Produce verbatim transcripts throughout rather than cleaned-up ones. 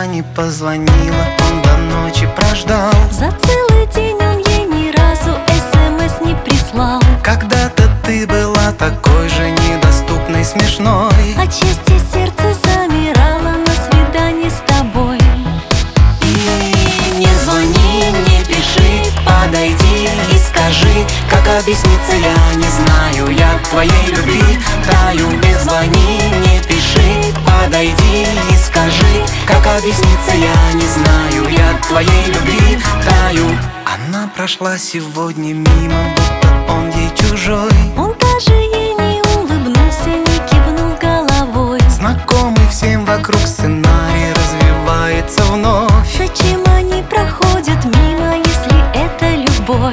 не позвонила, он до ночи прождал. За целый день он ей ни разу смс не прислал. Когда-то ты была такой же недоступной, смешной. От счастья сердце замирало на свидании с тобой. И не звони, не пиши, подойди и скажи, как объясниться, я не знаю, я к твоей любви таю. Не звони, не пиши, подойди и скажи, как объясниться, я не знаю, я к твоей любви таю. Она прошла сегодня мимо, будто он ей чужой. Он даже ей не улыбнулся, не кивнул головой. Знакомый всем вокруг сценарий развивается вновь. Зачем они проходят мимо, если это любовь?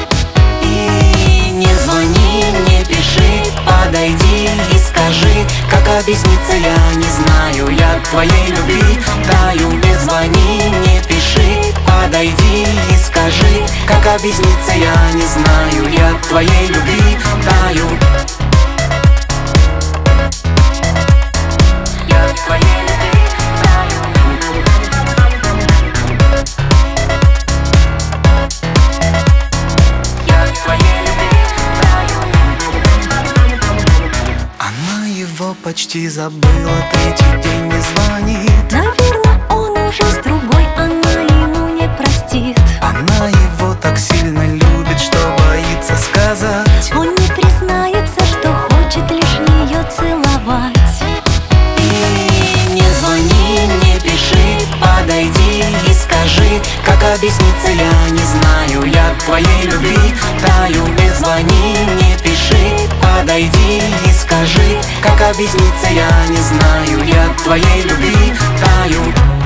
И не звони, не пиши, подойди и скажи, как объясниться, я не знаю, я к твоей любви таю. Не звони, не пиши, подойди и скажи, как объясниться, я не знаю, я к твоей любви таю. Я к твоей любви таю. Я к твоей любви таю. Она его почти забыла, третий день не звонит. Наверное, он уже с другой, она ему не простит. Она его так сильно любит, что боится сказать. Он не признается, что хочет лишь ее целовать. И не звони, не пиши, подойди и скажи, как объясниться, я не знаю, я к твоей любви таю. Не звони, не пиши, подойди и скажи, как объясниться, я не знаю, я к твоей любви таю.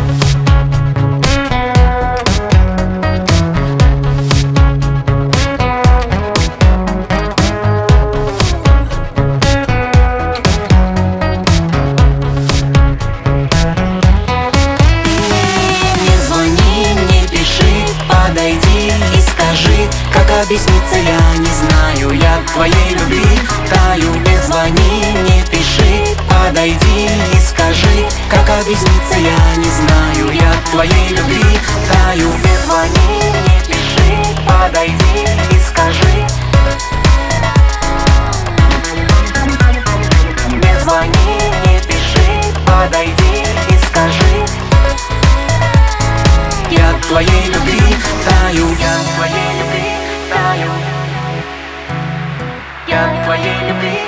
Как объясниться, я не знаю, я к твоей любви таю. Не звони, не пиши, подойди и скажи, как объясниться, я не знаю, я к твоей любви таю. Не звони, не пиши, подойди и скажи. Не звони, не пиши, подойди и скажи. Я к твоей любви таю. Я к твоей любви таю. Я к твоей любви